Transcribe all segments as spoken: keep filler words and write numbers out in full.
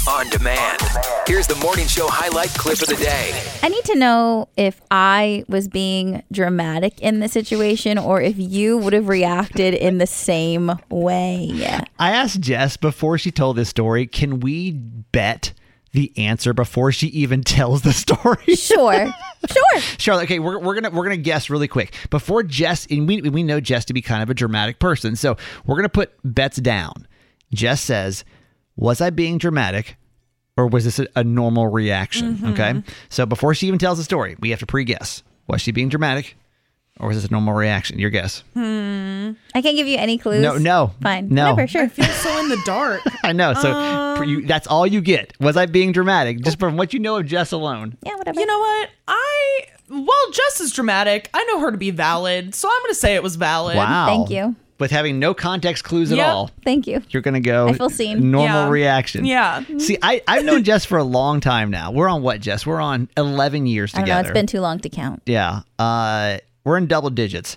on demand. Here's the morning show highlight clip of the day. I need to know if I was being dramatic in the situation or if you would have reacted in the same way. I asked Jess before she told this story, can we bet the answer before she even tells the story? Sure. Sure. Charlotte, okay, we're, we're gonna we're gonna guess really quick before Jess, and we we know Jess to be kind of a dramatic person, so we're gonna put bets down. Jess says, "Was I being dramatic, or was this a, a normal reaction?" Mm-hmm. Okay, so before she even tells the story, we have to pre-guess: was she being dramatic, or was this a normal reaction? Your guess. Hmm. I can't give you any clues. No, no, fine, no. Whatever, sure. I feel so in the dark. I know. So Uh, for you, that's all you get. Was I being dramatic? Just from what you know of Jess alone. Yeah, whatever. You know what? I, well, Jess is dramatic. I know her to be valid, so I'm going to say it was valid. Wow. Thank you. With having no context clues at Yep. all. Thank you. You're going to go I feel seen. normal Yeah. reaction. Yeah. See, I, I've known Jess for a long time now. We're on what, Jess? We're on eleven years I don't together. know. It's been too long to count. Yeah. Uh, we're in double digits.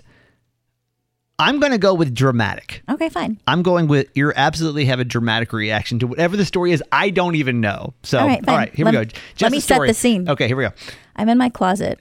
I'm going to go with dramatic. Okay, fine. I'm going with you absolutely have a dramatic reaction to whatever the story is. I don't even know. So, All right, fine. all right here Let- we go. Jess, let me the set story. the scene. Okay, here we go. I'm in my closet.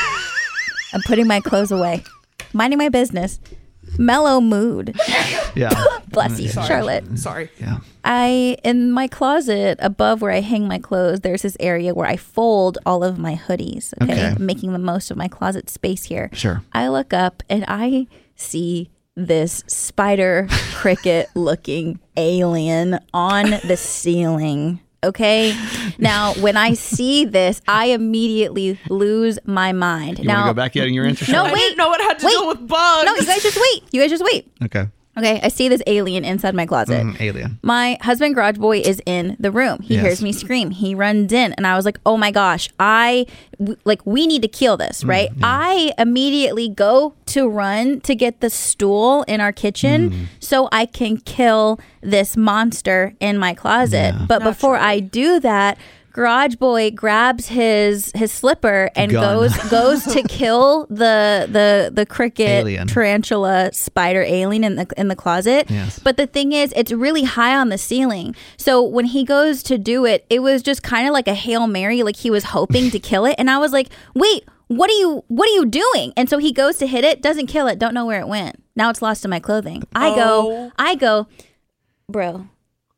I'm putting my clothes away. Minding my business. Mellow mood. Yeah. Bless you, Sorry. Charlotte. Sorry. Yeah. I, in my closet above where I hang my clothes, there's this area where I fold all of my hoodies. Okay. Okay. Making the most of my closet space here. Sure. I look up and I see this spider cricket looking alien on the ceiling. Okay. Now, when I see this, I immediately lose my mind. You now, want to go back yet in your answer? No, Charlotte? I wait. didn't know it had to Wait. deal with bugs. No, you guys just wait. You guys just wait. Okay. Okay, I see this alien inside my closet. Mm, alien. My husband, Garage Boy, is in the room. He Yes. hears me scream. He runs in, and I was like, "Oh my gosh! I w- like we need to kill this, right?" Mm, yeah. I immediately go to run to get the stool in our kitchen Mm. so I can kill this monster in my closet. Yeah. But before I do that, Garage Boy grabs his his slipper and Gun. goes goes to kill the the the cricket Alien. tarantula spider alien in the in the closet. Yes. But the thing is, it's really high on the ceiling. So when he goes to do it, it was just kind of like a Hail Mary, like he was hoping to kill it. And I was like, wait, what are you what are you doing? And so he goes to hit it, doesn't kill it, don't know where it went. Now it's lost in my clothing. I Oh. go, I go, bro,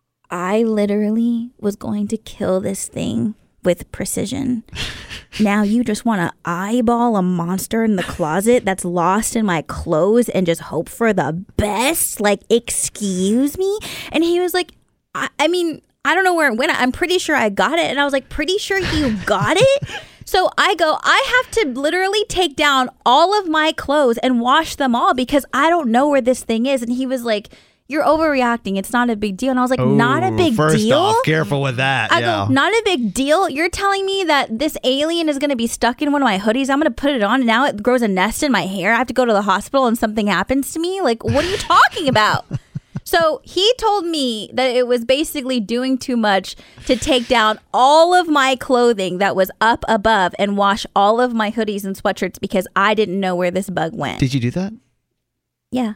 I literally was going to kill this thing with precision. Now you just want to eyeball a monster in the closet that's lost in my clothes and just hope for the best? Like, excuse me? And he was like, I, I mean, I don't know where it went. I'm pretty sure I got it. And I was like, pretty sure you got it? So I go, I have to literally take down all of my clothes and wash them all because I don't know where this thing is. And he was like, you're overreacting. It's not a big deal. And I was like, not a Ooh, big first deal? off, careful with that. I yeah. go, not a big deal. You're telling me that this alien is going to be stuck in one of my hoodies. I'm going to put it on and now it grows a nest in my hair. I have to go to the hospital and something happens to me. Like, what are you talking about? So he told me that it was basically doing too much to take down all of my clothing that was up above and wash all of my hoodies and sweatshirts because I didn't know where this bug went. Did you do that? Yeah.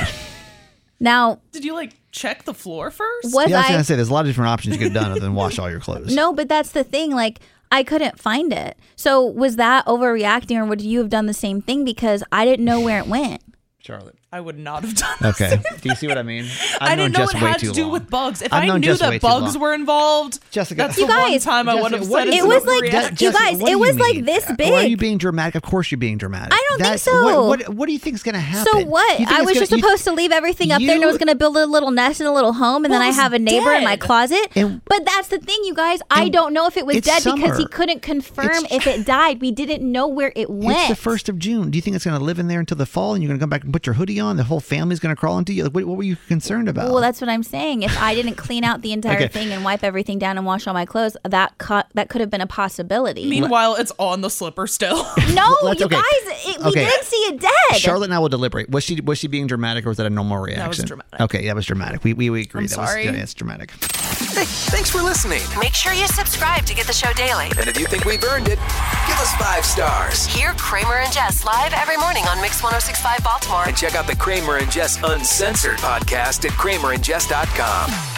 Now, Did you like check the floor first? was yeah, I was I... going to say, there's a lot of different options you could have done other than wash all your clothes. No, but that's the thing. Like, I couldn't find it. So was that overreacting or would you have done the same thing? Because I didn't know where it went. Charlotte. I would not have done that. Okay. Do you see what I mean? I've I didn't known know Jess it way had too to do long. with bugs. If I've I known knew Jess way that too bugs long. were involved, Jessica, that's You the one guys- time I would have Jessica, said what it's is It was an like- overreaction. You Jessica, guys, what do it you was like mean? this Why are big. you being dramatic? Of course you're being dramatic. I don't think That's- so. What, what, what do you think is going to happen? So what? You think I it's was gonna- just you- supposed to leave everything up there and I you- was going to build a little nest and a little home and then Well, I it have a was neighbor in my dead. closet. And- But that's the thing, you guys. I and don't know if it was it's dead because he summer. couldn't confirm It's- if it died. We didn't know where it went. It's the first of June. Do you think it's going to live in there until the fall and you're going to come back and put your hoodie on? The whole family's going to crawl into you? Like, what, what were you concerned about? Well, that's what I'm saying. If I didn't clean out the entire Okay. thing and wipe everything down and wash all my clothes, that cut that could have been a possibility. Meanwhile, it's on the slipper still. no, Let's- you okay. guys, it, we Okay. didn't see it dead. Charlotte and I will deliberate. Was she was she being dramatic or was that a normal reaction? was dramatic. Okay, that was dramatic. We we, we agree. I'm that sorry. Was, yeah, it's dramatic. Hey, thanks for listening. Make sure you subscribe to get the show daily. And if you think we've earned it, give us five stars. Hear Kramer and Jess live every morning on Mix one oh six point five Baltimore. And check out the Kramer and Jess Uncensored podcast at kramer and jess dot com.